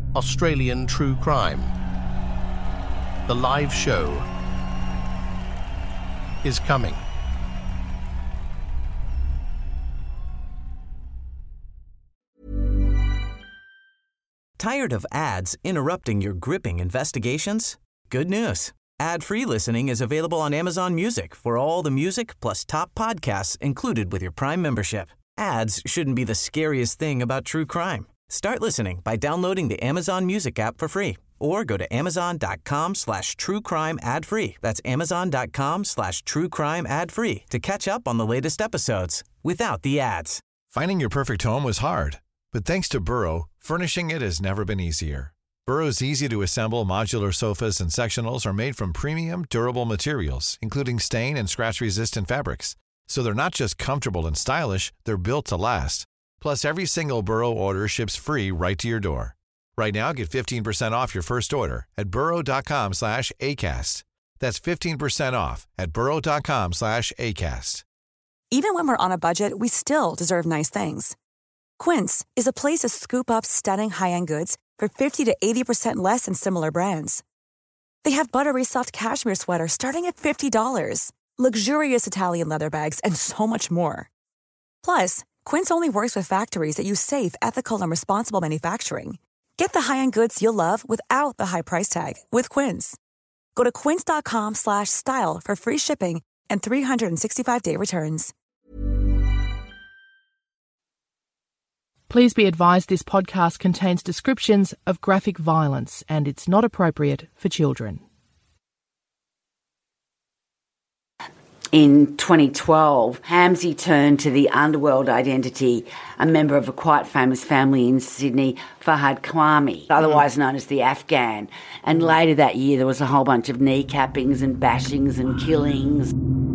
Australian True Crime. The live show is coming. Tired of ads interrupting your gripping investigations? Good news. Ad-free listening is available on Amazon Music for all the music plus top podcasts included with your Prime membership. Ads shouldn't be the scariest thing about true crime. Start listening by downloading the Amazon Music app for free or go to amazon.com/truecrime ad-free. That's amazon.com/truecrime ad-free to catch up on the latest episodes without the ads. Finding your perfect home was hard, but thanks to Burrow, furnishing it has never been easier. Burrow's easy-to-assemble modular sofas and sectionals are made from premium, durable materials, including stain and scratch-resistant fabrics. So they're not just comfortable and stylish, they're built to last. Plus, every single Burrow order ships free right to your door. Right now, get 15% off your first order at burrow.com/ACAST. That's 15% off at burrow.com/ACAST. Even when we're on a budget, we still deserve nice things. Quince is a place to scoop up stunning high-end goods for 50 to 80% less than similar brands. They have buttery soft cashmere sweaters starting at $50, luxurious Italian leather bags, and so much more. Plus, Quince only works with factories that use safe, ethical, and responsible manufacturing. Get the high-end goods you'll love without the high price tag with Quince. Go to quince.com/style for free shipping and 365-day returns. Please be advised this podcast contains descriptions of graphic violence and it's not appropriate for children. In 2012, Hamzy turned to the underworld identity, a member of a quite famous family in Sydney, Fahad Kwame, otherwise known as the Afghan. And later that year, there was a whole bunch of kneecappings and bashings and killings.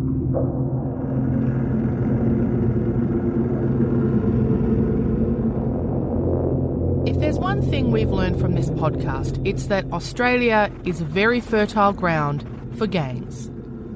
If there's one thing we've learned from this podcast, it's that Australia is a very fertile ground for gangs.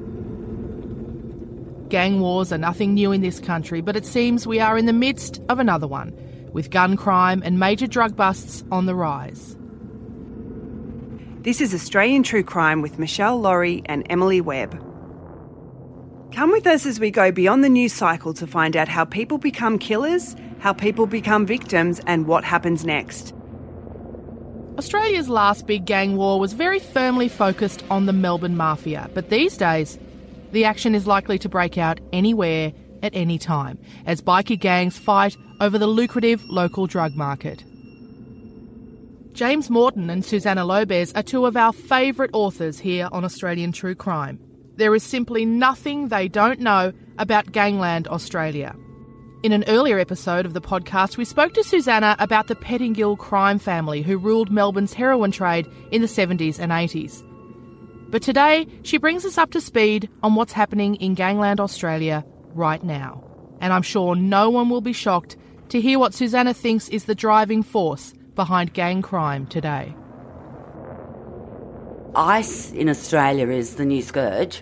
Gang wars are nothing new in this country, but it seems we are in the midst of another one, with gun crime and major drug busts on the rise. This is Australian True Crime with Michelle Laurie and Emily Webb. Come with us as we go beyond the news cycle to find out how people become killers, how people become victims, and what happens next. Australia's last big gang war was very firmly focused on the Melbourne Mafia, but these days, the action is likely to break out anywhere at any time, as bikie gangs fight over the lucrative local drug market. James Morton and Susannah Lobez are two of our favourite authors here on Australian True Crime. There is simply nothing they don't know about Gangland Australia. In an earlier episode of the podcast, we spoke to Susannah about the Pettingill crime family who ruled Melbourne's heroin trade in the 70s and 80s. But today, she brings us up to speed on what's happening in Gangland Australia right now. And I'm sure no one will be shocked to hear what Susannah thinks is the driving force behind gang crime today. ICE in Australia is the new scourge.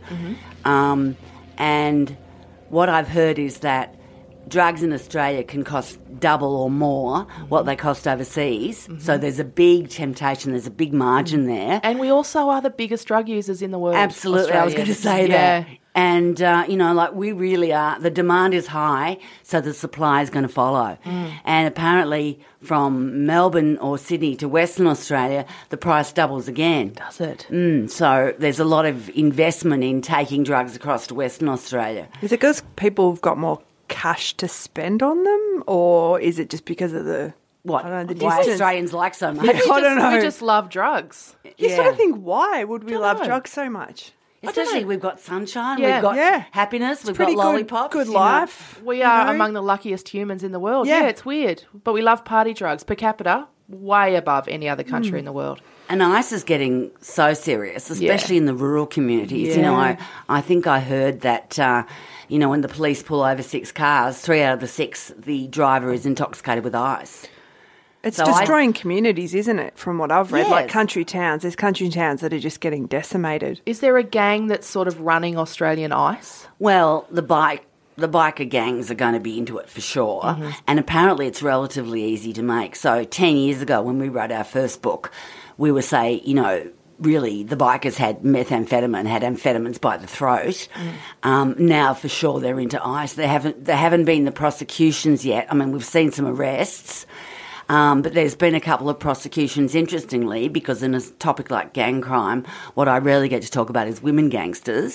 And what I've heard is that drugs in Australia can cost double or more what they cost overseas. So there's a big temptation, there's a big margin there. And we also are the biggest drug users in the world. Absolutely, I was going to say that. And, we really are. The demand is high, so the supply is going to follow. And apparently from Melbourne or Sydney to Western Australia, the price doubles again. Does it? So there's a lot of investment in taking drugs across to Western Australia. Is it because people have got more cash to spend on them, or is it just because of the What? I don't know, the why distance. Australians like so much. I don't know. We just love drugs. You sort of think, why would we love know. drugs so much? Especially we've got sunshine, Yeah. we've got Yeah. happiness, we've got Pretty lollipops. good you know. life. We are know? among the luckiest humans in the world. Yeah. Yeah, it's weird. But we love party drugs. Per capita, way above any other country in the world. And ICE is getting so serious, especially in the rural communities. You know, I think I heard that, when the police pull over 6 cars, 3 out of the 6, the driver is intoxicated with ice. It's So destroying communities, isn't it, from what I've read? Like Yes. country towns. There's country towns that are just getting decimated. Is there a gang that's sort of running Australian ICE? Well, the bike the biker gangs are going to be into it for sure, and apparently it's relatively easy to make. So 10 years ago when we wrote our first book, we were say, really the bikers had methamphetamine, had amphetamines by the throat. Now for sure they're into ice. There haven't been the prosecutions yet. I mean, we've seen some arrests. But there's been a couple of prosecutions, interestingly, because in a topic like gang crime, what I rarely get to talk about is women gangsters.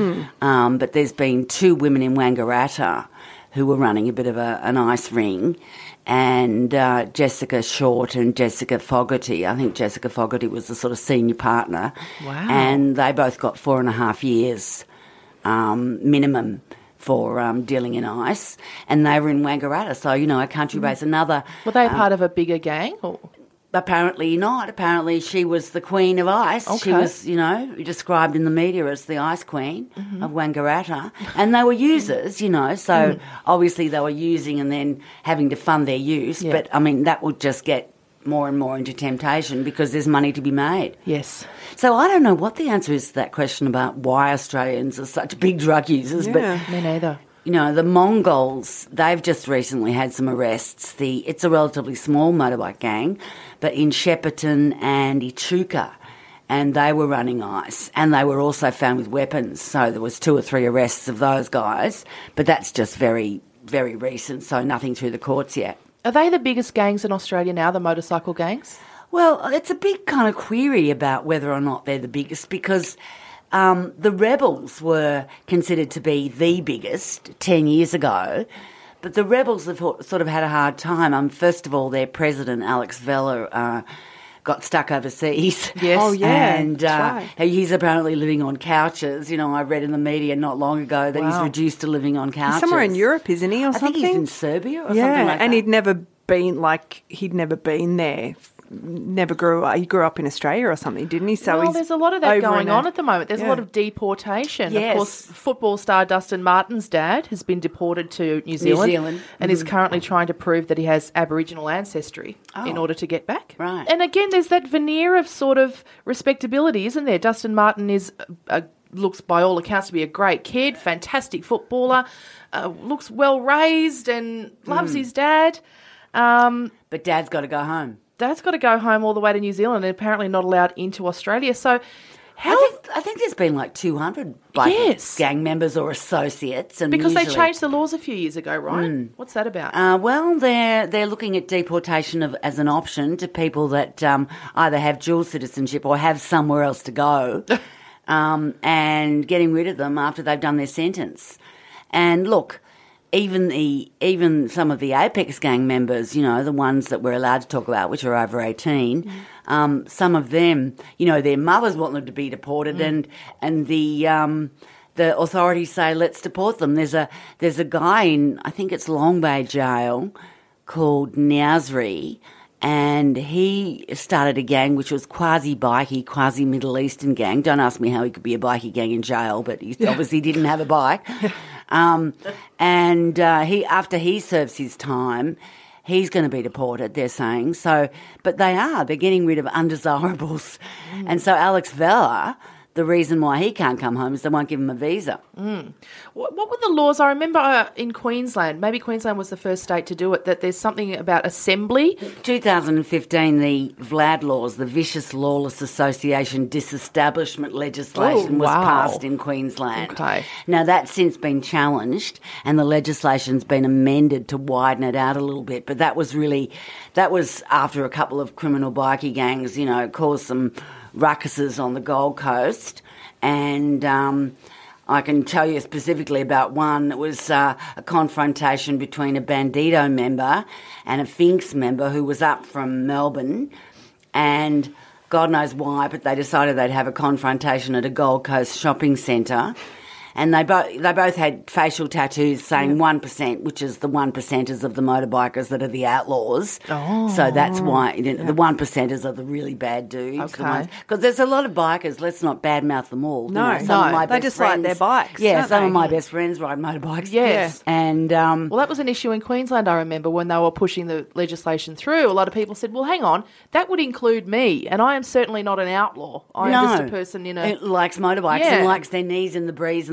But there's been 2 women in Wangaratta who were running a bit of an ice ring, and Jessica Short and Jessica Fogarty. I think Jessica Fogarty was the sort of senior partner. Wow. And they both got 4.5 years minimum for dealing in ice, and they were in Wangaratta, so, a country base. Another... Were they part of a bigger gang? Or? Apparently not. Apparently she was the queen of ice. Okay. She was, described in the media as the ice queen of Wangaratta, and they were users, so obviously they were using and then having to fund their use, but, I mean, that would just get more and more into temptation because there's money to be made. Yes. So I don't know what the answer is to that question about why Australians are such big drug users. Yeah. But Me neither. the Mongols, they've just recently had some arrests. It's a relatively small motorbike gang, but in Shepparton and Echuca, and they were running ice, and they were also found with weapons. So there was 2 or 3 arrests of those guys, but that's just very, very recent, so nothing through the courts yet. Are they the biggest gangs in Australia now, the motorcycle gangs? Well, it's a big kind of query about whether or not they're the biggest, because the rebels were considered to be the biggest 10 years ago, but the rebels have sort of had a hard time. First of all, their president, Alex Vella, got stuck overseas. Yes. Oh, yeah. And that's right. he's apparently living on couches. I read in the media not long ago that he's reduced to living on couches. He's somewhere in Europe, isn't he, or I something? think he's in Serbia or something yeah, like that. and he'd never been there. He grew up in Australia or something, didn't he? So Well, there's a lot of that going on at the moment. There's a lot Yeah. of deportation. Yes. Of course, football star Dustin Martin's dad has been deported to New Zealand. And is currently trying to prove that he has Aboriginal ancestry in order to get back. Right. And again, there's that veneer of sort of respectability, isn't there? Dustin Martin is looks by all accounts to be a great kid, fantastic footballer, looks well raised and loves his dad. But Dad's got to go home. Dad's got to go home all the way to New Zealand and apparently not allowed into Australia. So how... I think there's been like 200 Yes. gang members or associates. And Because they usually- changed the laws a few years ago, right? What's that about? Well, they're looking at deportation as an option to people that either have dual citizenship or have somewhere else to go, and getting rid of them after they've done their sentence. And look, even some of the Apex gang members, the ones that we're allowed to talk about, which are over 18, some of them, their mothers want them to be deported, and the authorities say let's deport them. There's a guy in, I think it's Long Bay Jail, called Niazri, and he started a gang which was quasi-bikey, quasi-Middle Eastern gang. Don't ask me how he could be a bikie gang in jail, but he obviously didn't have a bike. And after he serves his time, he's going to be deported, they're saying. So, but they're getting rid of undesirables. And so Alex Vella, the reason why he can't come home is they won't give him a visa. What were the laws? I remember in Queensland, maybe Queensland was the first state to do it, that there's something about assembly. 2015, the VLAD laws, the Vicious Lawless Association Disestablishment legislation was passed in Queensland. Okay. Now, that's since been challenged and the legislation's been amended to widen it out a little bit, but that was after a couple of criminal bikie gangs, caused some ruckuses on the Gold Coast, and I can tell you specifically about one. It was a confrontation between a Bandito member and a Finks member who was up from Melbourne, and God knows why, but they decided they'd have a confrontation at a Gold Coast shopping centre. And they both had facial tattoos saying 1%, which is the 1%ers of the motorbikers that are the outlaws. Oh. So that's why the 1%ers are the really bad dudes. Okay. Because there's a lot of bikers, let's not badmouth them all. No, some of my they best just friends, like their bikes. Yeah, don't some they? of my best friends ride motorbikes. Yes. And Well, that was an issue in Queensland, I remember, when they were pushing the legislation through. A lot of people said, well, hang on, that would include me, and I am certainly not an outlaw. I am just a person in a... It likes motorbikes and likes their knees in the breeze and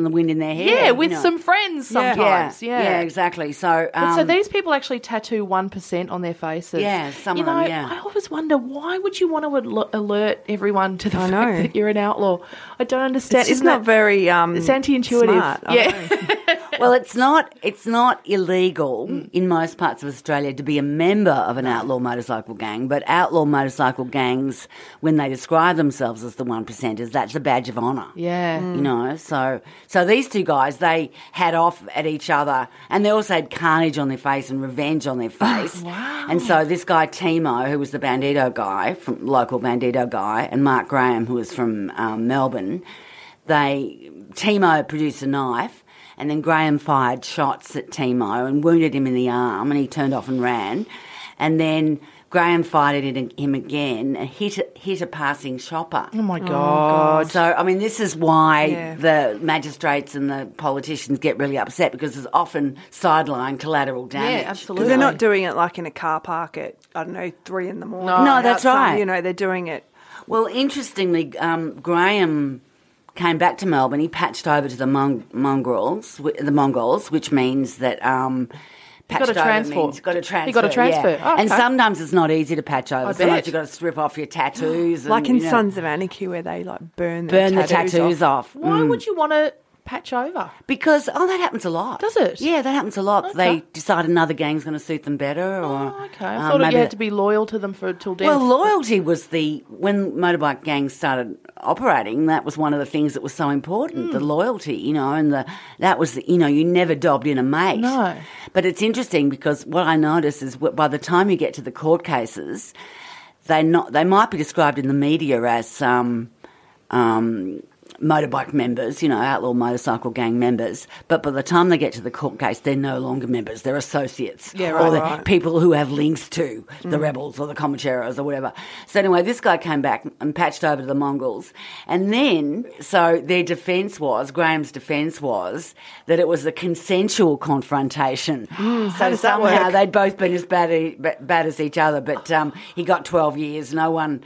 the wind in their hair. Yeah, with some friends sometimes. Yeah, exactly. So, so these people actually tattoo 1% on their faces. Yeah, some of them, yeah. I always wonder, why would you want to alert everyone to the fact that you're an outlaw? I don't understand. It's just not very it's anti-intuitive. smart. Well, it's not illegal in most parts of Australia to be a member of an outlaw motorcycle gang, but outlaw motorcycle gangs, when they describe themselves as the 1%ers, that's a badge of honour. Yeah. You know, so these two guys, they had off at each other, and they also had carnage on their face and revenge on their face. Wow. And so this guy, Timo, who was the Bandito guy, local Bandito guy, and Mark Graham, who was from Melbourne, Timo produced a knife, and then Graham fired shots at Timo and wounded him in the arm, and he turned off and ran. And then Graham fired at him again and hit a passing shopper. Oh, my God. So, I mean, this is why the magistrates and the politicians get really upset, because there's often sideline collateral damage. Yeah, absolutely. Because they're not doing it like in a car park at, 3 in the morning. No, that's right. You know, they're doing it. Well, interestingly, Graham came back to Melbourne. He patched over to the Mongols, which means that patched over means got a transfer. He got a transfer. Yeah. Oh, okay. And sometimes it's not easy to patch over. Sometimes you've got to strip off your tattoos. Like in Sons of Anarchy, where they burn the tattoos off. Why would you want to patch over? Because, that happens a lot. Does it? Yeah, that happens a lot. Okay. They decide another gang's going to suit them better. Okay. I thought you had to be loyal to them till death. Well, loyalty was when motorbike gangs started operating, that was one of the things that was so important, the loyalty, you know, and that was, you know, you never dobbed in a mate. No. But it's interesting because what I notice is by the time you get to the court cases, they might be described in the media as motorbike members, you know, outlaw motorcycle gang members, but by the time they get to the court case, they're no longer members, they're associates. Yeah, right, or they're people who have links to the rebels or the Comancheros or whatever. So anyway, this guy came back and patched over to the Mongols, and then, so their defence was, Graham's defence was, that it was a consensual confrontation. So somehow they'd both been as bad as each other, but he got 12 years, no one,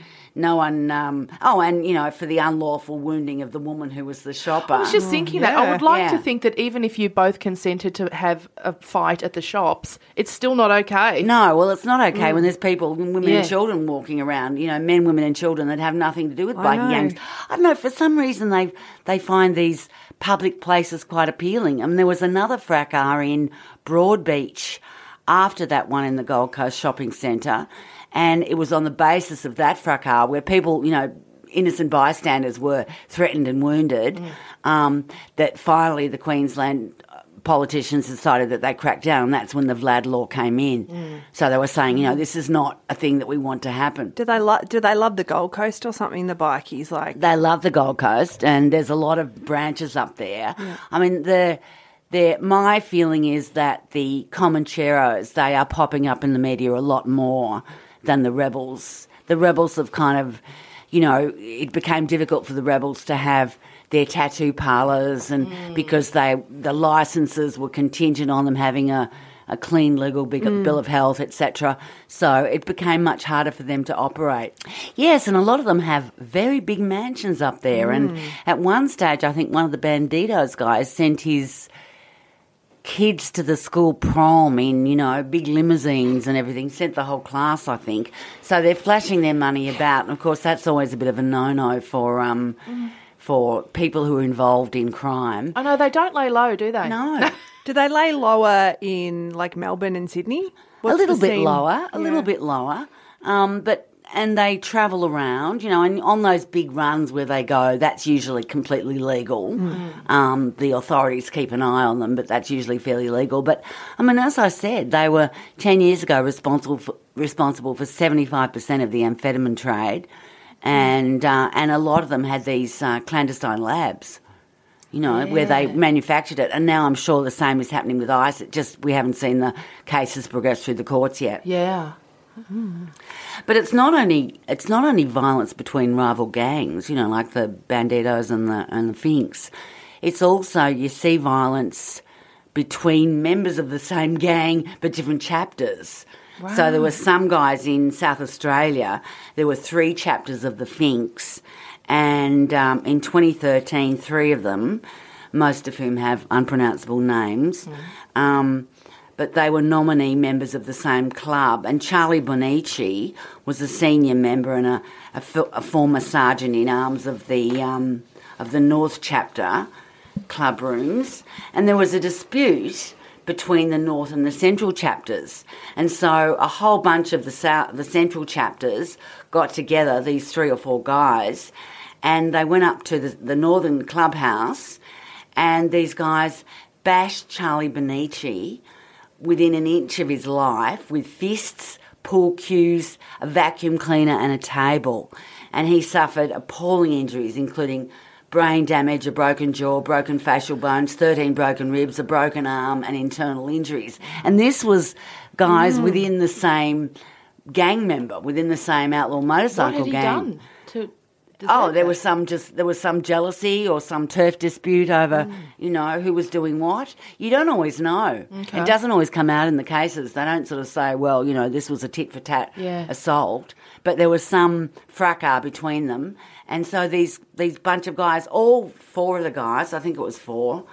and, you know, for the unlawful wounding of the woman who was the shopper. I was just thinking that. I would like to think that even if you both consented to have a fight at the shops, it's still not okay. No, well, it's not okay when there's people, women and children walking around, you know, men, women and children that have nothing to do with biking gangs. I don't know, for some reason they find these public places quite appealing. I mean, there was another fracas in Broadbeach after that one in the Gold Coast shopping centre, and it was on the basis of that fracas where people, you know, innocent bystanders were threatened and wounded, that finally the Queensland politicians decided that they cracked down, and that's when the Vlad law came in. So they were saying, you know, this is not a thing that we want to happen. Do they love the Gold Coast or something, the bikies? Like, they love the Gold Coast, and there's a lot of branches up there. Yeah. I mean, my feeling is that the Comancheros, they are popping up in the media a lot more than the rebels. The rebels have kind of, you know, it became difficult for the rebels to have their tattoo parlours, and because the licences were contingent on them having a clean legal bill of health, etc. So it became much harder for them to operate. Yes, and a lot of them have very big mansions up there. And at one stage, I think one of the Banditos guys sent his kids to the school prom in, you know, big limousines and everything, sent the whole class, I think. So they're flashing their money about, and of course that's always a bit of a no-no for people who are involved in crime. I know, they don't lay low, do they? No. Do they lay lower in, like, Melbourne and Sydney? A little bit lower, and they travel around, you know, and on those big runs where they go, that's usually completely legal. The authorities keep an eye on them, but that's usually fairly legal. But, I mean, as I said, they were 10 years ago responsible for 75% of the amphetamine trade, and a lot of them had these clandestine labs, you know, where they manufactured it. And now I'm sure the same is happening with ice. It just, we haven't seen the cases progress through the courts yet. Yeah. But it's not only violence between rival gangs, you know, like the Banditos and the Finks. It's also, you see violence between members of the same gang but different chapters. Wow. So there were some guys in South Australia, there were 3 chapters of the Finks, and in 2013, 3 of them most of whom have unpronounceable names. But they were nominee members of the same club. And Charlie Bonici was a senior member and a former sergeant in arms of the North Chapter club rooms. And there was a dispute between the North and the Central chapters. And so a whole bunch of the Central chapters got together, these 3 or 4 guys, and they went up to the Northern clubhouse, and these guys bashed Charlie Bonici within an inch of his life with fists, pool cues, a vacuum cleaner and a table. And he suffered appalling injuries, including brain damage, a broken jaw, broken facial bones, 13 broken ribs, a broken arm and internal injuries. And this was guys within the same gang member, within the same outlaw motorcycle gang. What had he done there was some jealousy or some turf dispute over, who was doing what. You don't always know. Okay. It doesn't always come out in the cases. They don't sort of say, well, this was a tit-for-tat assault. But there was some fracas between them. And so these bunch of guys, all 4 of the guys, I think it was 4,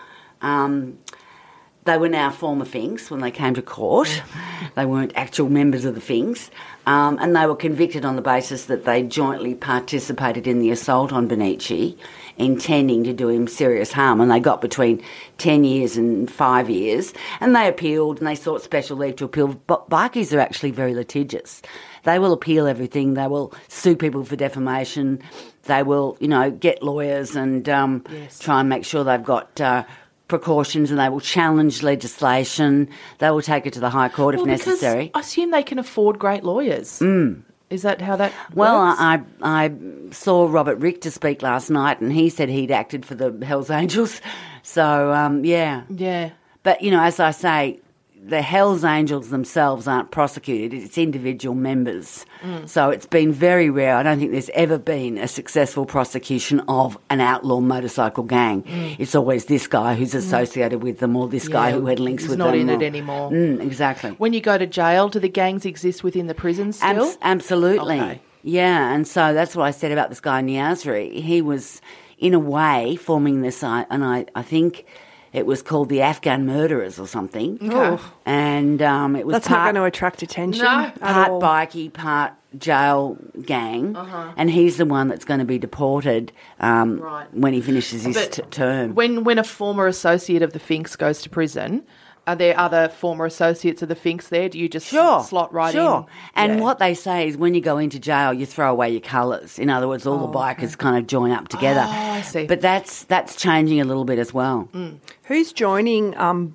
they were now former Finks when they came to court. They weren't actual members of the Finks. And they were convicted on the basis that they jointly participated in the assault on Bonici, intending to do him serious harm. And they got between 10 years and 5 years. And they appealed and they sought special leave to appeal. But bikies are actually very litigious. They will appeal everything. They will sue people for defamation. They will, get lawyers and try and make sure they've got precautions, and they will challenge legislation. They will take it to the High Court if necessary. I assume they can afford great lawyers. Is that how that works? Well, I saw Robert Richter speak last night, and he said he'd acted for the Hells Angels. So, yeah. Yeah. But, as I say, the Hells Angels themselves aren't prosecuted. It's individual members. So it's been very rare. I don't think there's ever been a successful prosecution of an outlaw motorcycle gang. It's always this guy who's associated with them, or this guy who had links with them. He's not in it anymore. Exactly. When you go to jail, do the gangs exist within the prisons still? Absolutely. Okay. Yeah, and so that's what I said about this guy Niazri. He was, in a way, forming this, and I think it was called the Afghan Murderers or something. Okay. And it was That's not going to attract attention. No. Part bikie, part jail gang. And he's the one that's going to be deported when he finishes his term. When a former associate of the Finks goes to prison, are there other former associates of the Finks there? Do you just slot right in? And what they say is when you go into jail, you throw away your colours. In other words, all the bikers kind of join up together. Oh, I see. But that's changing a little bit as well. Who's joining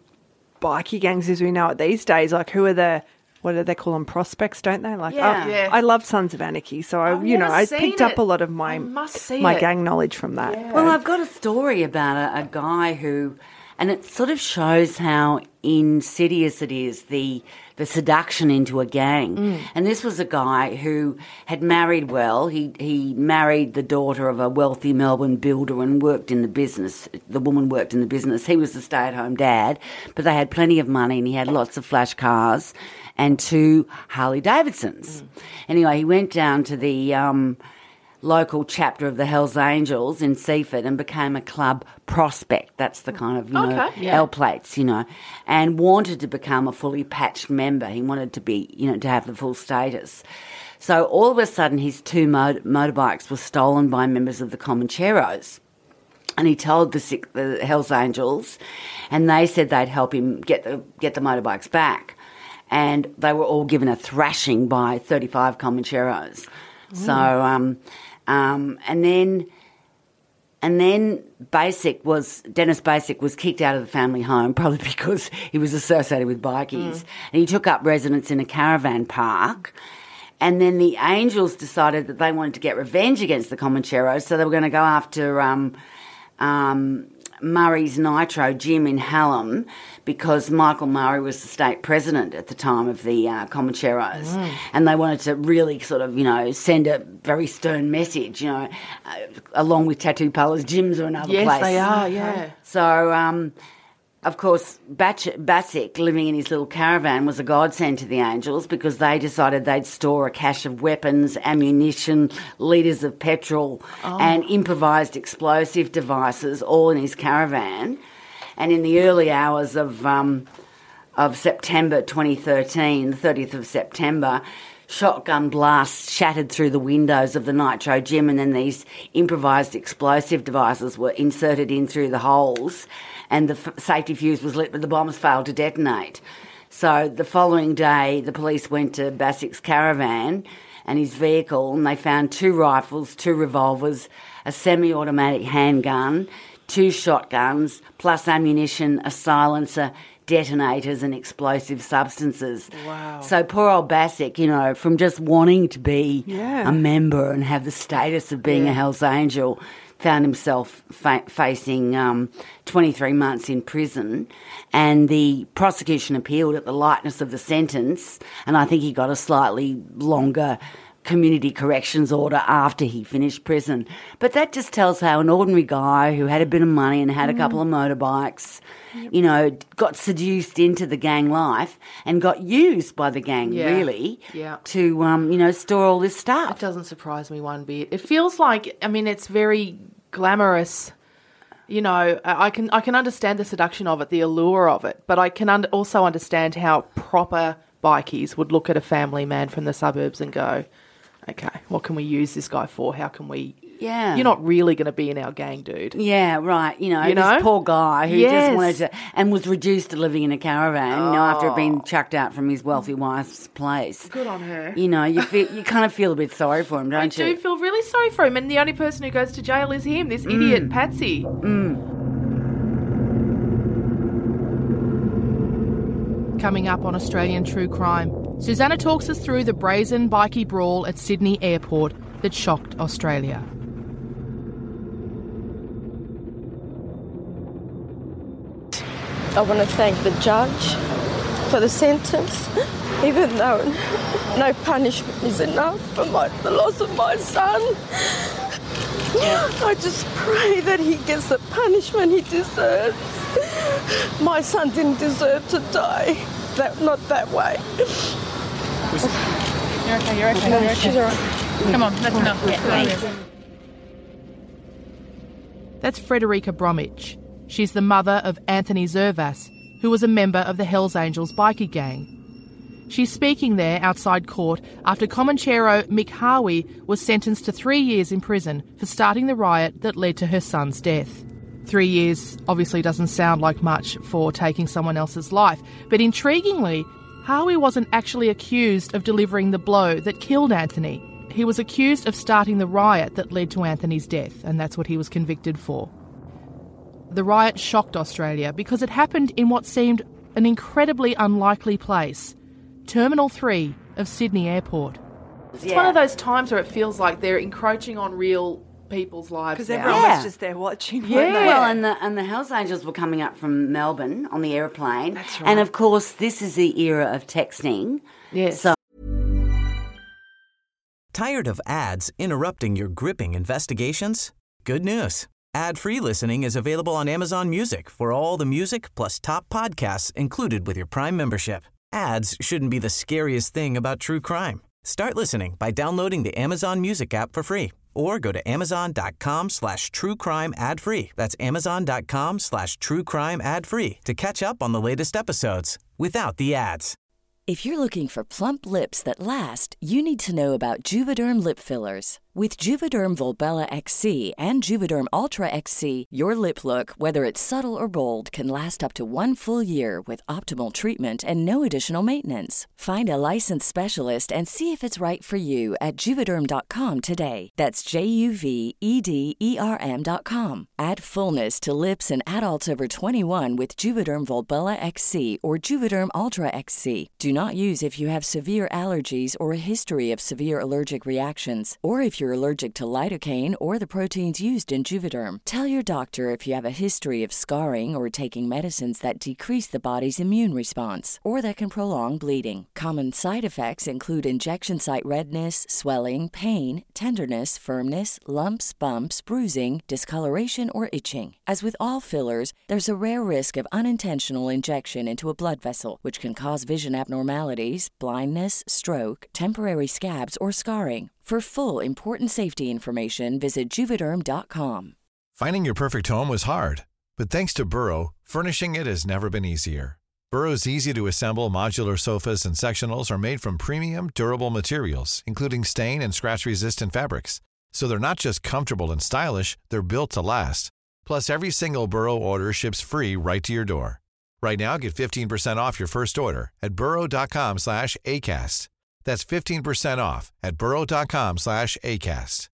bikie gangs as we know it these days? Like, who are what do they call them? Prospects, don't they? Like, I love Sons of Anarchy, so I picked up a lot of my gang knowledge from that. Yeah. Well, I've got a story about a guy who, and it sort of shows how insidious it is, the seduction into a gang. And this was a guy who had married well. He married the daughter of a wealthy Melbourne builder and worked in the business. The woman worked in the business. He was the stay-at-home dad, but they had plenty of money and he had lots of flash cars and 2 Harley Davidsons. Anyway, he went down to the local chapter of the Hells Angels in Seaford and became a club prospect. That's the kind of, L plates, and wanted to become a fully patched member. He wanted to be, to have the full status. So all of a sudden his 2 motorbikes were stolen by members of the Comancheros. And he told the Hells Angels, and they said they'd help him get the motorbikes back. And they were all given a thrashing by 35 Comancheros. So, and then Dennis Basic was kicked out of the family home, probably because he was associated with bikies. And he took up residence in a caravan park. And then the Angels decided that they wanted to get revenge against the Comancheros, so they were going to go after Murray's Nitro Gym in Hallam, because Michael Murray was the state president at the time of the Comancheros. And they wanted to really sort of, send a very stern message, along with tattoo parlours. Gyms are another place. Yes, they are, yeah. So Of course, Bassick, living in his little caravan, was a godsend to the Angels because they decided they'd store a cache of weapons, ammunition, litres of petrol and improvised explosive devices all in his caravan. And in the early hours of September 2013, the 30th of September, shotgun blasts shattered through the windows of the Nitro Gym, and then these improvised explosive devices were inserted in through the holes, and the safety fuse was lit, but the bombs failed to detonate. So the following day, the police went to Bassick's caravan and his vehicle, and they found 2 rifles, 2 revolvers, a semi-automatic handgun, 2 shotguns, plus ammunition, a silencer, detonators and explosive substances. Wow. So poor old Bassick, you know, from just wanting to be a member and have the status of being a Hells Angel, found himself facing 23 months in prison, and the prosecution appealed at the lightness of the sentence, and I think he got a slightly longer community corrections order after he finished prison. But that just tells how an ordinary guy who had a bit of money and had a couple of motorbikes, you know, got seduced into the gang life and got used by the gang, really, to, you know, store all this stuff. It doesn't surprise me one bit. It feels like, I mean, it's very glamorous. You know, I can understand the seduction of it, the allure of it, but I can also understand how proper bikies would look at a family man from the suburbs and go, okay, what can we use this guy for? How can we... Yeah. You're not really going to be in our gang, dude. Yeah, right. You know, this poor guy who just wanted to... And was reduced to living in a caravan, you know, after being chucked out from his wealthy wife's place. Good on her. You know, you kind of feel a bit sorry for him, don't you? I do feel really sorry for him, and the only person who goes to jail is him, this idiot Patsy. Coming up on Australian True Crime, Susanna talks us through the brazen bikie brawl at Sydney Airport that shocked Australia. I want to thank the judge for the sentence, even though no punishment is enough for the loss of my son. I just pray that he gets the punishment he deserves. My son didn't deserve to die, not that way. You're okay, you're okay. No, she's all right. Come on, that's enough. Yeah, That's Frederica Bromwich. She's the mother of Anthony Zervas, who was a member of the Hells Angels bikie gang. She's speaking there outside court after Comanchero Mick Harvey was sentenced to 3 years in prison for starting the riot that led to her son's death. 3 years obviously doesn't sound like much for taking someone else's life, but intriguingly, Harvey wasn't actually accused of delivering the blow that killed Anthony. He was accused of starting the riot that led to Anthony's death, and that's what he was convicted for. The riot shocked Australia because it happened in what seemed an incredibly unlikely place, Terminal 3 of Sydney Airport. It's one of those times where it feels like they're encroaching on real people's lives because now. everyone was just there watching. Well, and the Hells Angels were coming up from Melbourne on the aeroplane. That's right. And of course, this is the era of texting. Yes. So Tired of ads interrupting your gripping investigations? Good news. Ad-free listening is available on Amazon Music for all the music plus top podcasts included with your Prime membership. Ads shouldn't be the scariest thing about true crime. Start listening by downloading the Amazon Music app for free or go to amazon.com/truecrime ad-free. That's amazon.com/truecrime ad-free to catch up on the latest episodes without the ads. If you're looking for plump lips that last, you need to know about Juvederm lip fillers. With Juvederm Volbella XC and Juvederm Ultra XC, your lip look, whether it's subtle or bold, can last up to 1 full year with optimal treatment and no additional maintenance. Find a licensed specialist and see if it's right for you at Juvederm.com today. That's JUVEDERM.com. Add fullness to lips in adults over 21 with Juvederm Volbella XC or Juvederm Ultra XC. Do not use if you have severe allergies or a history of severe allergic reactions, or if you're you're allergic to lidocaine or the proteins used in Juvederm. Tell your doctor if you have a history of scarring or taking medicines that decrease the body's immune response or that can prolong bleeding. Common side effects include injection site redness, swelling, pain, tenderness, firmness, lumps, bumps, bruising, discoloration, or itching. As with all fillers, there's a rare risk of unintentional injection into a blood vessel, which can cause vision abnormalities, blindness, stroke, temporary scabs, or scarring. For full, important safety information, visit Juvederm.com. Finding your perfect home was hard, but thanks to Burrow, furnishing it has never been easier. Burrow's easy-to-assemble modular sofas and sectionals are made from premium, durable materials, including stain and scratch-resistant fabrics. So they're not just comfortable and stylish, they're built to last. Plus, every single Burrow order ships free right to your door. Right now, get 15% off your first order at burrow.com/ACAST. That's 15% off at burrow.com/ACAST.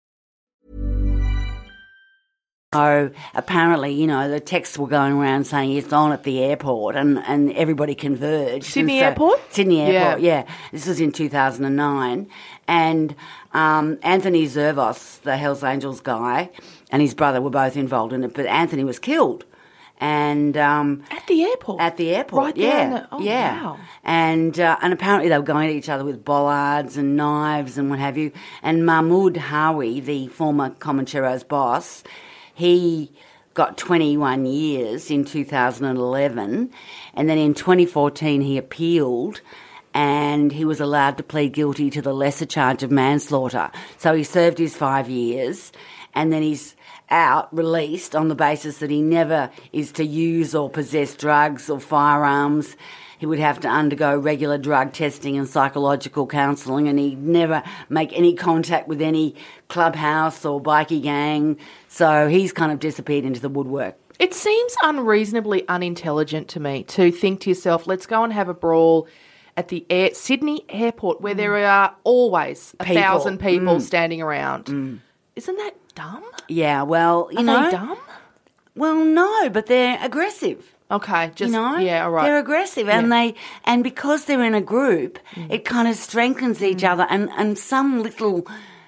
So apparently, you know, the texts were going around saying it's on at the airport and everybody converged. Sydney Airport? Sydney Airport, yeah. This was in 2009. And Anthony Zervos, the Hells Angels guy, and his brother were both involved in it, but Anthony was killed. And at the airport? At the airport, right there. Wow. And apparently they were going at each other with bollards and knives and what have you. And Mahmoud Hawi, the former Comancheros boss, he got 21 years in 2011, and then in 2014 he appealed and he was allowed to plead guilty to the lesser charge of manslaughter. So he served his 5 years and then he's released on the basis that he never is to use or possess drugs or firearms. He would have to undergo regular drug testing and psychological counselling, and he'd never make any contact with any clubhouse or bikie gang. So he's kind of disappeared into the woodwork. It seems unreasonably unintelligent to me to think to yourself, let's go and have a brawl at the Sydney Airport where there are always 1,000 people standing around. Isn't that dumb? Yeah, well, you know. Are they dumb? Well, no, but they're aggressive. Okay, just, you know, yeah, all right. They're aggressive, and because they're in a group, it kind of strengthens each other, and some little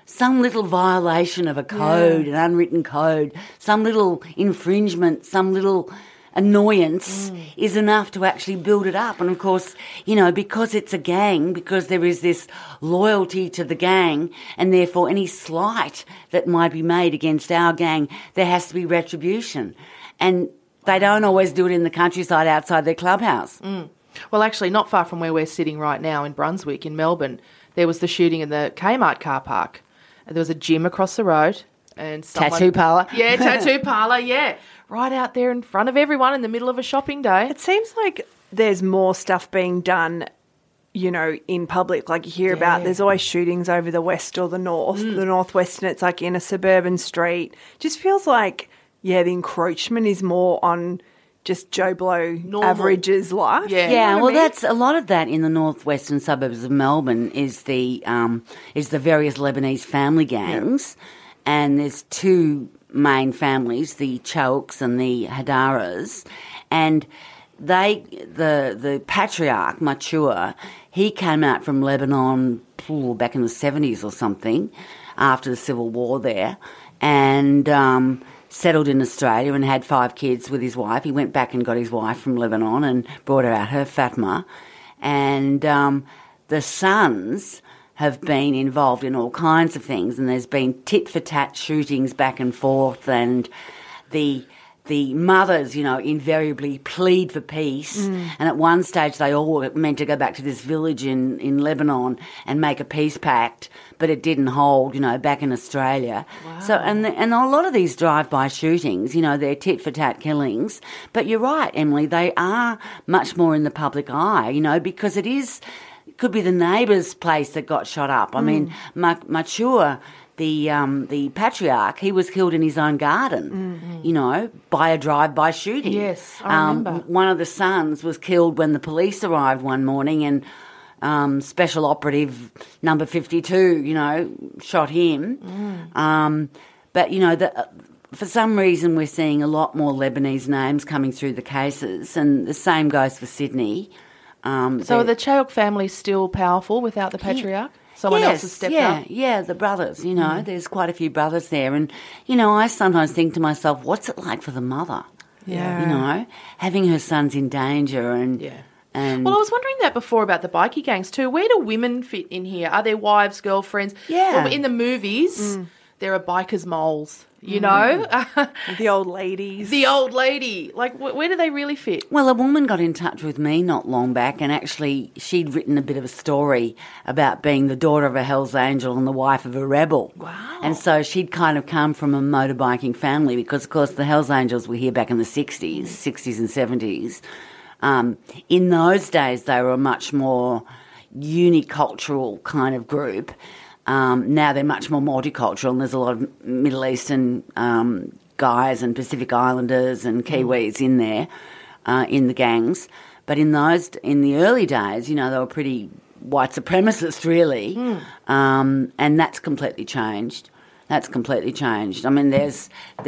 violation of a code, an unwritten code, some little infringement, some little annoyance is enough to actually build it up. And of course, you know, because it's a gang, because there is this loyalty to the gang, and therefore any slight that might be made against our gang, there has to be retribution. And they don't always do it in the countryside outside their clubhouse. Well, actually, not far from where we're sitting right now in Brunswick, in Melbourne, there was the shooting in the Kmart car park. And there was a gym across the road. And tattoo parlour. Yeah, tattoo parlour, yeah. Right out there in front of everyone in the middle of a shopping day. It seems like there's more stuff being done, you know, in public. Like you hear about, there's always shootings over the west or the north, the northwest, and it's like in a suburban street. Just feels like, yeah, the encroachment is more on just Joe Blow average's life. Yeah, you know well, what I mean? that's a lot of that in the northwestern suburbs of Melbourne is the various Lebanese family gangs, and there's two main families, the Chauks and the Hadaras, and the patriarch Mature, he came out from Lebanon back in the 70s or something, after the civil war there, and settled in Australia and had 5 kids with his wife. He went back and got his wife from Lebanon and brought her out, her Fatma. And the sons have been involved in all kinds of things, and there's been tit-for-tat shootings back and forth, and the mothers, you know, invariably plead for peace. And at one stage they all were meant to go back to this village in Lebanon and make a peace pact, but it didn't hold, you know, back in Australia. Wow. So, and a lot of these drive-by shootings, you know, they're tit-for-tat killings. But you're right, Emily, they are much more in the public eye, you know, because it could be the neighbour's place that got shot up. I mean, Mature, the patriarch, he was killed in his own garden, you know, by a drive-by shooting. Yes, I remember. One of the sons was killed when the police arrived one morning, and Special Operative Number 52, you know, shot him. But, you know, for some reason we're seeing a lot more Lebanese names coming through the cases, and the same goes for Sydney. So are the Chauk family still powerful without the patriarch? Someone else has stepped up. Yeah, the brothers, you know, there's quite a few brothers there. And, you know, I sometimes think to myself, what's it like for the mother? Yeah. You know, having her sons in danger and... Yeah. And well, I was wondering that before about the bikie gangs too. Where do women fit in here? Are there wives, girlfriends? Yeah. Well, in the movies, there are bikers moles, you know? The old ladies. The old lady. Like, where do they really fit? Well, a woman got in touch with me not long back, and actually she'd written a bit of a story about being the daughter of a Hells Angel and the wife of a rebel. Wow. And so she'd kind of come from a motorbiking family because, of course, the Hells Angels were here back in the 60s and 70s. In those days, they were a much more unicultural kind of group. Now they're much more multicultural, and there's a lot of Middle Eastern guys and Pacific Islanders and Kiwis in there, in the gangs. But in the early days, you know, they were pretty white supremacist, really, and that's completely changed. I mean, there's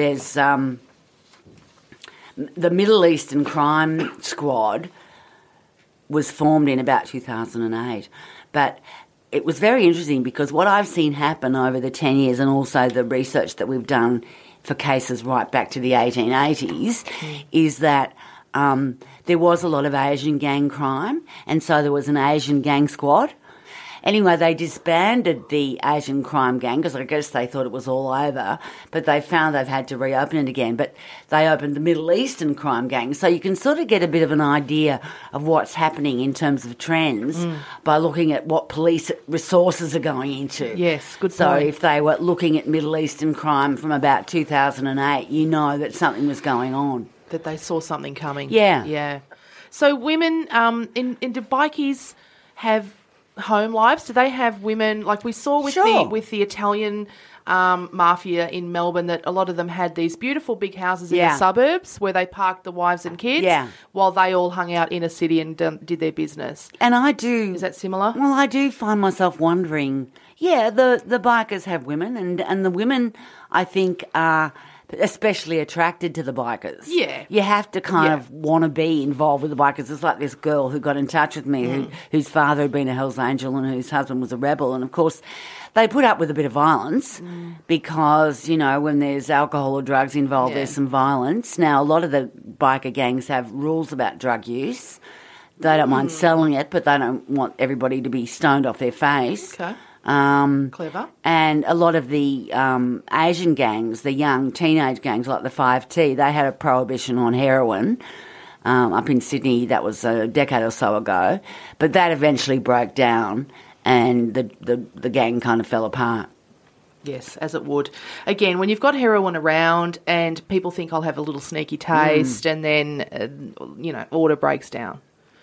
the Middle Eastern Crime Squad was formed in about 2008, but it was very interesting because what I've seen happen over the 10 years and also the research that we've done for cases right back to the 1880s is that there was a lot of Asian gang crime, and so there was an Asian gang squad. Anyway, they disbanded the Asian crime gang because I guess they thought it was all over, but they found they've had to reopen it again. But they opened the Middle Eastern crime gang. So you can sort of get a bit of an idea of what's happening in terms of trends by looking at what police resources are going into. Yes, good point. So if they were looking at Middle Eastern crime from about 2008, you know that something was going on. That they saw something coming. Yeah. Yeah. So women, do bikies have home lives? Do they have women, like we saw with the Italian mafia in Melbourne, that a lot of them had these beautiful big houses in the suburbs where they parked the wives and kids while they all hung out in a city and did their business. And I do... Is that similar? Well, I do find myself wondering, the bikers have women and the women, I think, are especially attracted to the bikers. Yeah. You have to kind of want to be involved with the bikers. It's like this girl who got in touch with me whose father had been a Hells Angel and whose husband was a rebel. And, of course, they put up with a bit of violence because, you know, when there's alcohol or drugs involved, there's some violence. Now, a lot of the biker gangs have rules about drug use. They don't mind selling it, but they don't want everybody to be stoned off their face. Okay. Clever. And a lot of the Asian gangs, the young teenage gangs like the 5T, they had a prohibition on heroin up in Sydney. That was a decade or so ago. But that eventually broke down and the gang kind of fell apart. Yes, as it would. Again, when you've got heroin around and people think I'll have a little sneaky taste and then, order breaks down.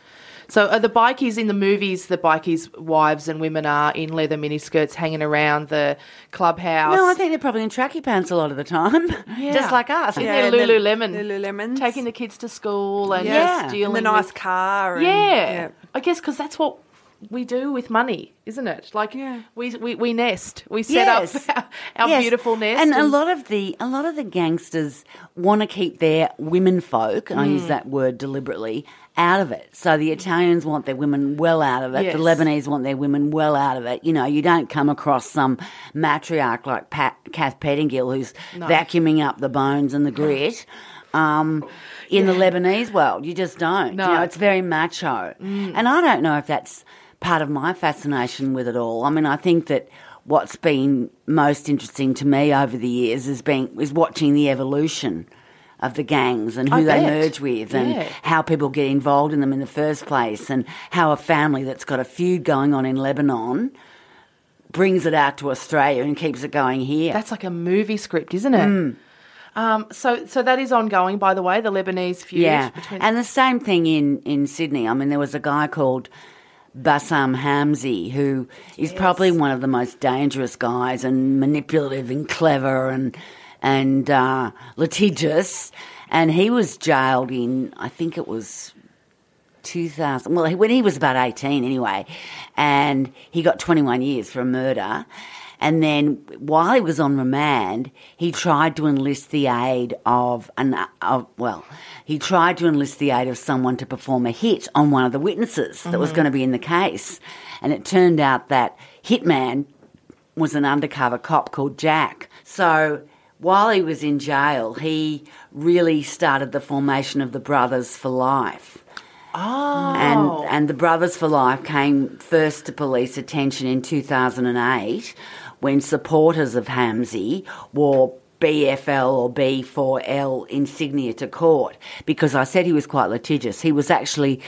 So are the bikies in the movies, the bikies' wives and women are in leather miniskirts hanging around the clubhouse? No, I think they're probably in tracky pants a lot of the time, just like us. In their Lululemon. Lululemons. Taking the kids to school and stealing. And the nice car. And, I guess because that's what we do with money, isn't it? Like we nest, we set up our beautiful nest, and a lot of the gangsters want to keep their women folk, and I use that word deliberately, out of it. So the Italians want their women well out of it. Yes. The Lebanese want their women well out of it. You know, you don't come across some matriarch like Kath Pettingill who's vacuuming up the bones and the grit. In the Lebanese world, you just don't. No. You know, it's very macho, and I don't know if that's part of my fascination with it all. I mean, I think that what's been most interesting to me over the years is watching the evolution of the gangs and who they merge with and how people get involved in them in the first place and how a family that's got a feud going on in Lebanon brings it out to Australia and keeps it going here. That's like a movie script, isn't it? So that is ongoing, by the way, the Lebanese feud. Yeah, and the same thing in Sydney. I mean, there was a guy called Bassam Hamzy, who is probably one of the most dangerous guys and manipulative and clever and litigious. And he was jailed in, I think it was 2000, well, when he was about 18 anyway, and he got 21 years for a murder. And then while he was on remand, he tried to enlist the aid of someone to perform a hit on one of the witnesses that was going to be in the case. And it turned out that hitman was an undercover cop called Jack. So while he was in jail, he really started the formation of the Brothers for Life. Oh. And the Brothers for Life came first to police attention in 2008 when supporters of Hamzy wore BFL or B4L insignia to court, because I said he was quite litigious. He was actually,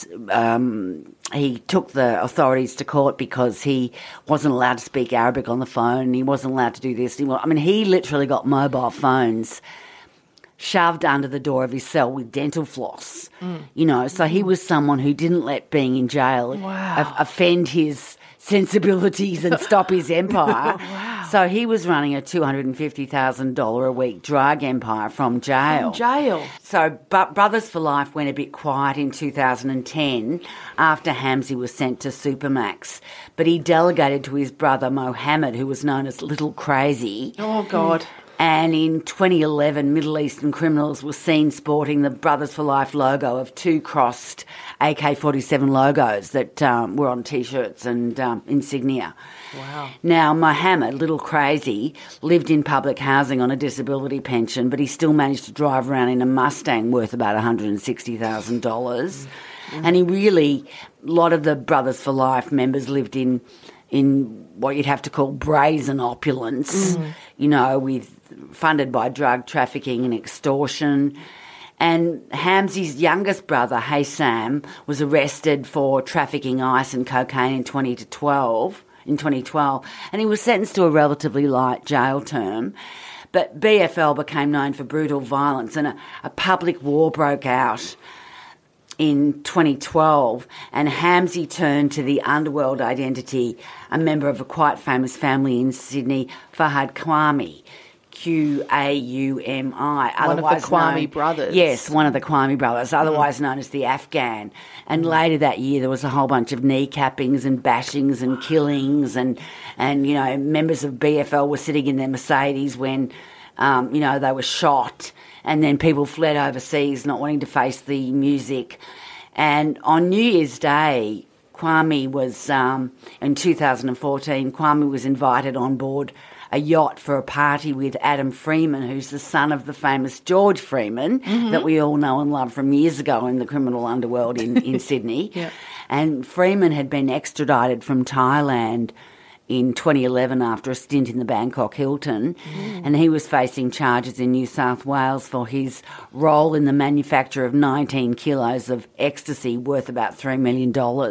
he took the authorities to court because he wasn't allowed to speak Arabic on the phone. He wasn't allowed to do this. He literally got mobile phones shoved under the door of his cell with dental floss, so he was someone who didn't let being in jail offend his sensibilities and stop his empire. Wow. So he was running a $250,000 a week drug empire from jail. So Brothers for Life went a bit quiet in 2010 after Hamzy was sent to Supermax, but he delegated to his brother Mohammed, who was known as Little Crazy. Oh, God. And in 2011, Middle Eastern criminals were seen sporting the Brothers for Life logo of two crossed AK-47 logos that were on T-shirts and insignia. Wow. Now, Mohammed, Little Crazy, lived in public housing on a disability pension, but he still managed to drive around in a Mustang worth about $160,000. And a lot of the Brothers for Life members lived in what you'd have to call brazen opulence, funded by drug trafficking and extortion. And Hamzy's youngest brother, Haysam, was arrested for trafficking ice and cocaine in 2012, and he was sentenced to a relatively light jail term. But BFL became known for brutal violence, and a public war broke out in 2012, and Hamzy turned to the underworld identity, a member of a quite famous family in Sydney, Fahad Kwame, Qaumi. One of the Kwame brothers. Yes, one of the Kwame brothers, otherwise known as the Afghan. And later that year there was a whole bunch of kneecappings and bashings and killings, and members of BFL were sitting in their Mercedes when, they were shot. And then people fled overseas, not wanting to face the music. And on New Year's Day, Kwame was, in 2014, Kwame was invited on board a yacht for a party with Adam Freeman, who's the son of the famous George Freeman that we all know and love from years ago in the criminal underworld in Sydney. Yeah. And Freeman had been extradited from Thailand in 2011 after a stint in the Bangkok Hilton, and he was facing charges in New South Wales for his role in the manufacture of 19 kilos of ecstasy worth about $3 million.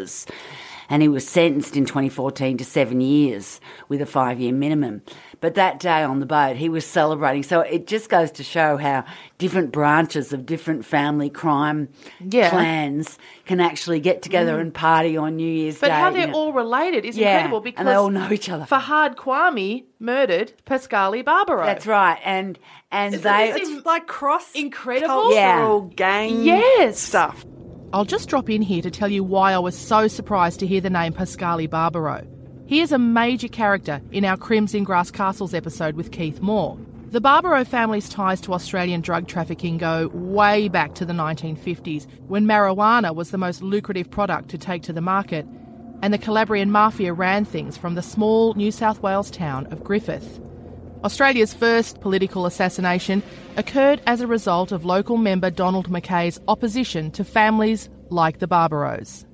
And he was sentenced in 2014 to 7 years with a 5-year minimum. But that day on the boat, he was celebrating. So it just goes to show how different branches of different family crime clans can actually get together and party on New Year's Day. But how they're all related is incredible, because and they all know each other. Fahad Kwame murdered Pascali Barbaro. That's right. And It's like incredible gang stuff. I'll just drop in here to tell you why I was so surprised to hear the name Pascali Barbaro. He is a major character in our Crims in Grass Castles episode with Keith Moore. The Barbaro family's ties to Australian drug trafficking go way back to the 1950s, when marijuana was the most lucrative product to take to the market, and the Calabrian mafia ran things from the small New South Wales town of Griffith. Australia's first political assassination occurred as a result of local member Donald Mackay's opposition to families like the Barbaros.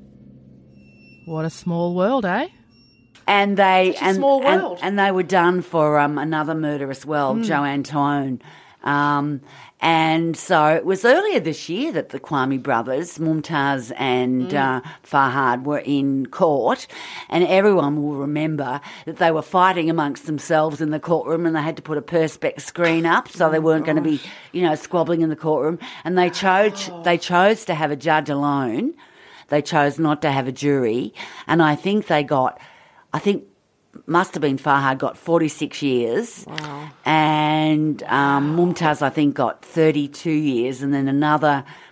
What a small world, eh? And they small world. And they were done for another murder as well, Joanne Tone. And so it was earlier this year that the Kwame brothers, Mumtaz and Fahad, were in court, and everyone will remember that they were fighting amongst themselves in the courtroom, and they had to put a perspex screen up so they weren't going to be, squabbling in the courtroom. And they chose to have a judge alone. They chose not to have a jury, and I think must have been Fahad got 46 years. Wow. And Mumtaz, I think, got 32 years, and then another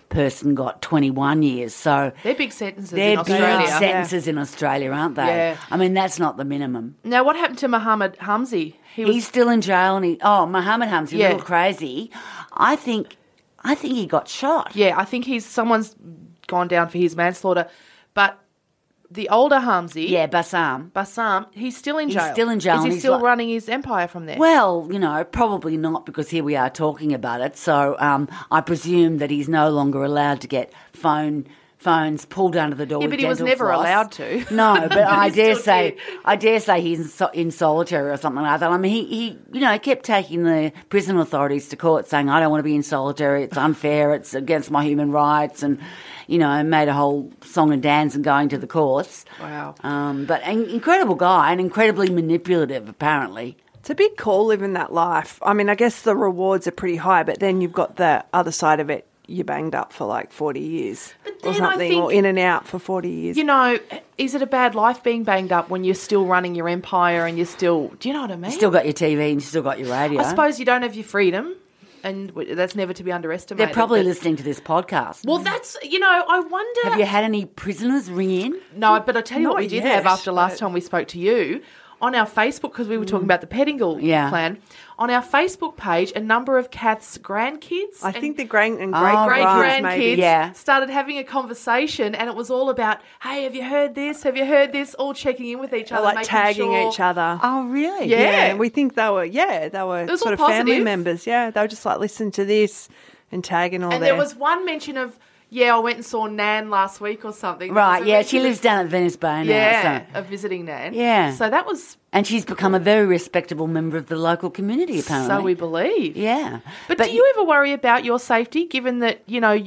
person got 21 years. So they're big sentences they're in Australia. big sentences in Australia, aren't they? Yeah. I mean, that's not the minimum. Now, what happened to Mohammed Hamzi? He's still in jail, and Mohammed Hamzi, a little crazy. I think he got shot. Yeah, I think someone's gone down for his manslaughter, but the older Hamzi, Bassam, he's still in jail. He's still in jail. Is he still running his empire from there? Well, probably not, because here we are talking about it. So I presume that he's no longer allowed to get phones pulled under the door. Yeah, with but he was dental never floss. allowed to. No, but I dare say he's in solitary or something like that. I mean, he kept taking the prison authorities to court, saying, "I don't want to be in solitary. It's unfair. It's against my human rights," and made a whole song and dance and going to the courts. Wow. But an incredible guy and incredibly manipulative, apparently. It's a big call living that life. I mean, I guess the rewards are pretty high, but then you've got the other side of it. You're banged up for like 40 years or something, or in and out for 40 years. Is it a bad life being banged up when you're still running your empire and you're still, do you know what I mean? You still got your TV and you still got your radio. I suppose you don't have your freedom, and that's never to be underestimated. They're probably listening to this podcast. Well, that's, I wonder. Have you had any prisoners ring in? No, but I tell you what we did yet, have after last time we spoke to you. On our Facebook, because we were talking about the Pettingill plan, on our Facebook page, a number of Kath's grandkids, I think the great and great-grandkids started having a conversation, and it was all about, hey, have you heard this? Have you heard this? All checking in with each other, like tagging each other. Oh, really? Yeah. We think they were sort of family members. Yeah, they were just like, listen to this and tagging all that. And there was one mention of, I went and saw Nan last week or something. Right, she lives down at Venice Bay now. Yeah, a visiting Nan. Yeah. So that was... And she's become a very respectable member of the local community, apparently. So we believe. Yeah. But do you ever worry about your safety, given that,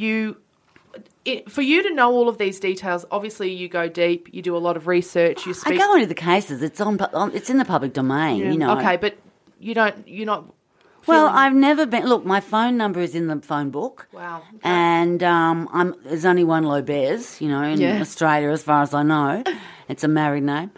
for you to know all of these details, obviously you go deep, you do a lot of research, you speak... I go into the cases. It's in the public domain, Okay, but you're not... Well, I've never been... Look, my phone number is in the phone book. Wow. Okay. And there's only one Lobez, in Australia, as far as I know. It's a married name.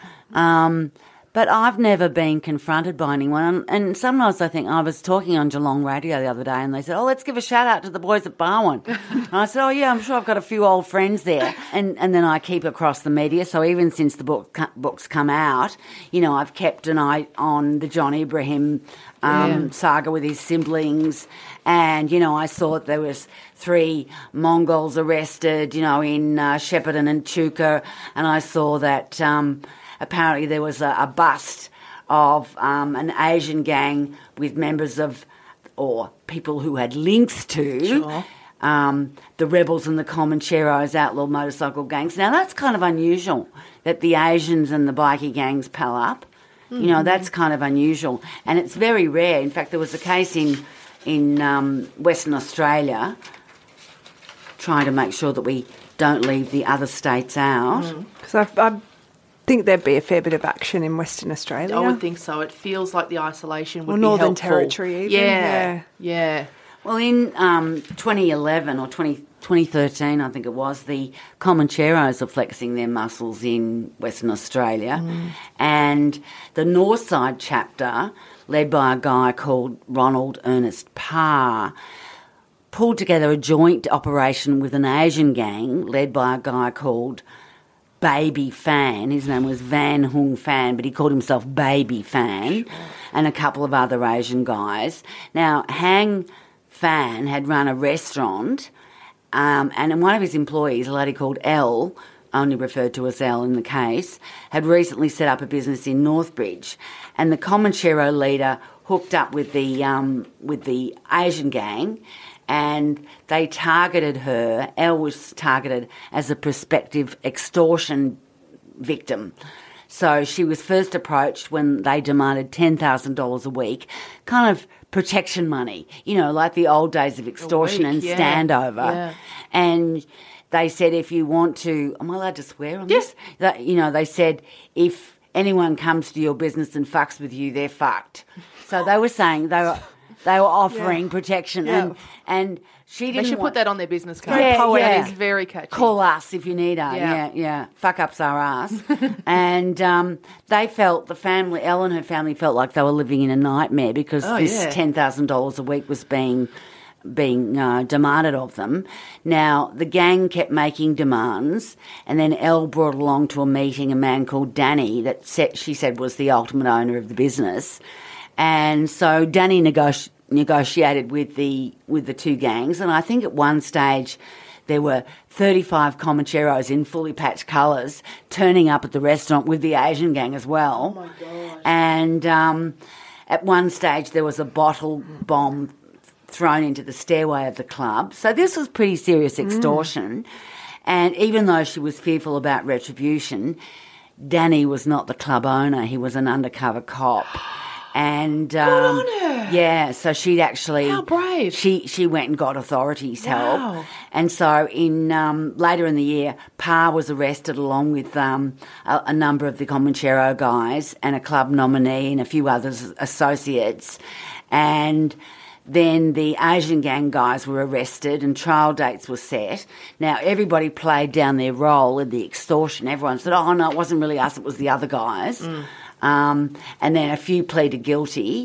But I've never been confronted by anyone. And sometimes I think, I was talking on Geelong radio the other day and they said, let's give a shout out to the boys at Barwon. And I said, I'm sure I've got a few old friends there. And then I keep across the media. So even since the books come out, I've kept an eye on the John Ibrahim saga with his siblings. And, I saw that there was 3 Mongols arrested, in Shepparton and Chuka. And I saw that... apparently there was a bust of an Asian gang with members of, or people who had links to, the rebels and the Comancheros outlaw motorcycle gangs. Now, that's kind of unusual, that the Asians and the bikie gangs pal up. Mm-hmm. That's kind of unusual. And it's very rare. In fact, there was a case in Western Australia trying to make sure that we don't leave the other states out. Because I think there'd be a fair bit of action in Western Australia. I would think so. It feels like the isolation would be Northern helpful. Territory even. Yeah. Well, in 2011 or 2013, I think it was, the Comancheros are flexing their muscles in Western Australia. And the Northside chapter, led by a guy called Ronald Ernest Parr, pulled together a joint operation with an Asian gang led by a guy called Baby Fan. His name was Van Hung Fan, but he called himself Baby Fan, and a couple of other Asian guys. Now, Hang Fan had run a restaurant, and one of his employees, a lady called Elle, only referred to as Elle in the case, had recently set up a business in Northbridge, and the Comanchero leader hooked up with the Asian gang, and they targeted her. Elle was targeted as a prospective extortion victim. So she was first approached when they demanded $10,000 a week, kind of protection money, like the old days of extortion and standover. Yeah. And they said, if you want to... Am I allowed to swear on this? They said, if anyone comes to your business and fucks with you, they're fucked. So they were saying they were offering protection, and she didn't. They should put that on their business card. It is very catchy. Call us if you need us. Yeah. Fuck ups our ass. And they felt, the family, Elle and her family felt like they were living in a nightmare because this $10,000 a week was being being demanded of them. Now, the gang kept making demands, and then Elle brought along to a meeting a man called Danny that she said was the ultimate owner of the business. And so Danny negotiated with the two gangs, and I think at one stage there were 35 Comancheros in fully patched colours turning up at the restaurant with the Asian gang as well. Oh my gosh. And at one stage there was a bottle bomb thrown into the stairway of the club. So this was pretty serious extortion. And even though she was fearful about retribution, Danny was not the club owner. He was an undercover cop. And Good on her. Yeah, so she'd actually... How brave. She went and got authorities' help. Wow. And so in later in the year, Pa was arrested along with a number of the Comanchero guys and a club nominee and a few others associates. And then the Asian gang guys were arrested and trial dates were set. Now, everybody played down their role in the extortion. Everyone said, oh, no, it wasn't really us, it was the other guys. And then a few pleaded guilty.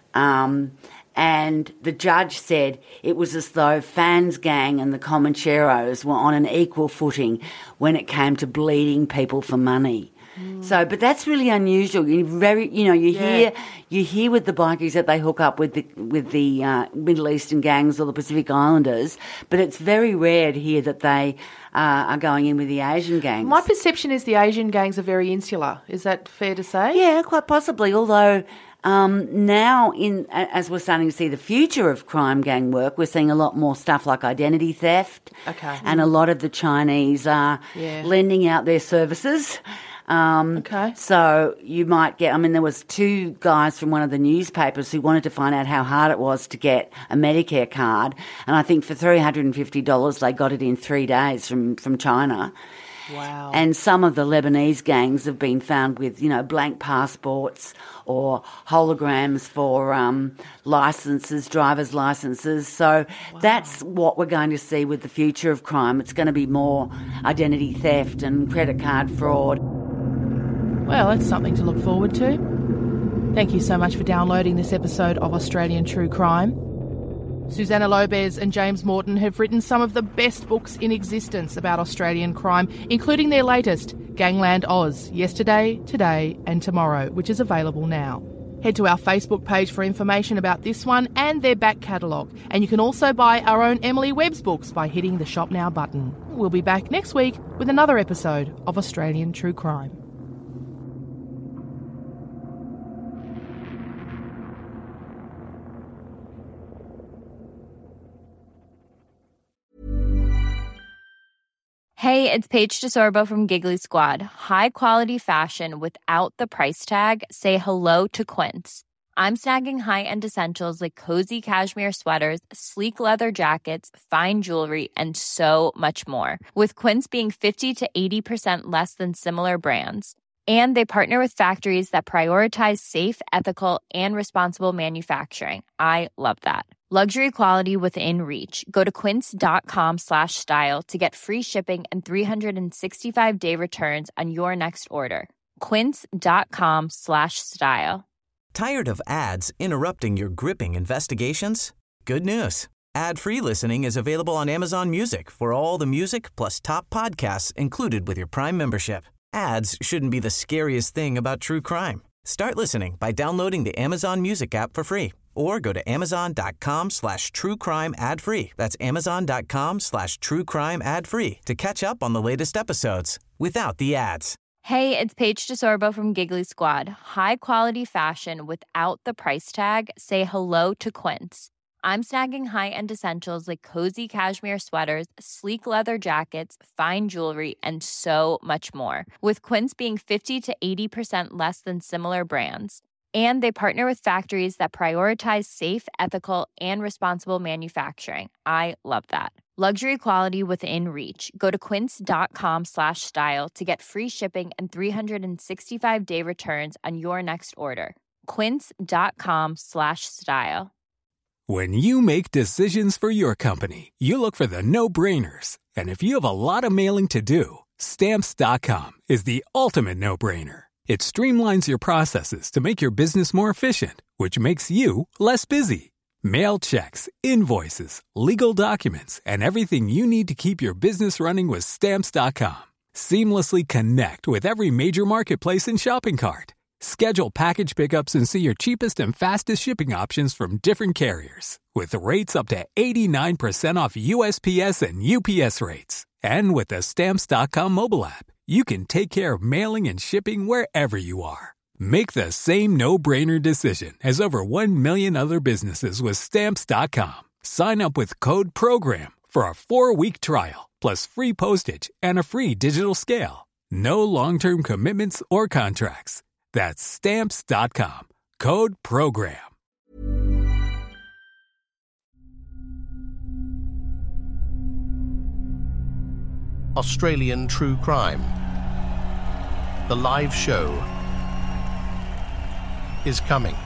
And the judge said it was as though Fan's gang and the Comancheros were on an equal footing when it came to bleeding people for money. So, but that's really unusual. You hear with the bikies that they hook up with the Middle Eastern gangs or the Pacific Islanders, but it's very rare to hear that they are going in with the Asian gangs. My perception is the Asian gangs are very insular. Is that fair to say? Yeah, quite possibly. Although now, as we're starting to see the future of crime gang work, we're seeing a lot more stuff like identity theft. Okay. And a lot of the Chinese are lending out their services. So you might get, there was two guys from one of the newspapers who wanted to find out how hard it was to get a Medicare card. And I think for $350, they got it in 3 days from China. Wow. And some of the Lebanese gangs have been found with, blank passports or holograms for licenses, driver's licenses. So that's what we're going to see with the future of crime. It's going to be more identity theft and credit card fraud. Well, that's something to look forward to. Thank you so much for downloading this episode of Australian True Crime. Susanna Lobez and James Morton have written some of the best books in existence about Australian crime, including their latest, Gangland Oz, Yesterday, Today and Tomorrow, which is available now. Head to our Facebook page for information about this one and their back catalogue. And you can also buy our own Emily Webb's books by hitting the Shop Now button. We'll be back next week with another episode of Australian True Crime. Hey, it's Paige DeSorbo from Giggly Squad. High quality fashion without the price tag. Say hello to Quince. I'm snagging high-end essentials like cozy cashmere sweaters, sleek leather jackets, fine jewelry, and so much more. With Quince being 50 to 80% less than similar brands. And they partner with factories that prioritize safe, ethical, and responsible manufacturing. I love that. Luxury quality within reach. Go to quince.com/style to get free shipping and 365-day returns on your next order. Quince.com/style. Tired of ads interrupting your gripping investigations? Good news. Ad-free listening is available on Amazon Music for all the music plus top podcasts included with your Prime membership. Ads shouldn't be the scariest thing about true crime. Start listening by downloading the Amazon Music app for free or go to amazon.com/truecrime ad-free. That's amazon.com/truecrime ad-free to catch up on the latest episodes without the ads. Hey, it's Paige DeSorbo from Giggly Squad. High quality fashion without the price tag. Say hello to Quince. I'm snagging high-end essentials like cozy cashmere sweaters, sleek leather jackets, fine jewelry, and so much more. With Quince being 50 to 80% less than similar brands. And they partner with factories that prioritize safe, ethical, and responsible manufacturing. I love that. Luxury quality within reach. Go to quince.com/style to get free shipping and 365-day returns on your next order. Quince.com/style. When you make decisions for your company, you look for the no-brainers. And if you have a lot of mailing to do, Stamps.com is the ultimate no-brainer. It streamlines your processes to make your business more efficient, which makes you less busy. Mail checks, invoices, legal documents, and everything you need to keep your business running with Stamps.com. Seamlessly connect with every major marketplace and shopping cart. Schedule package pickups and see your cheapest and fastest shipping options from different carriers, with rates up to 89% off USPS and UPS rates. And with the Stamps.com mobile app, you can take care of mailing and shipping wherever you are. Make the same no-brainer decision as over 1 million other businesses with Stamps.com. Sign up with code PROGRAM for a 4-week trial, plus free postage and a free digital scale. No long-term commitments or contracts. That's Stamps.com. Code PROGRAM. Australian True Crime. The live show is coming.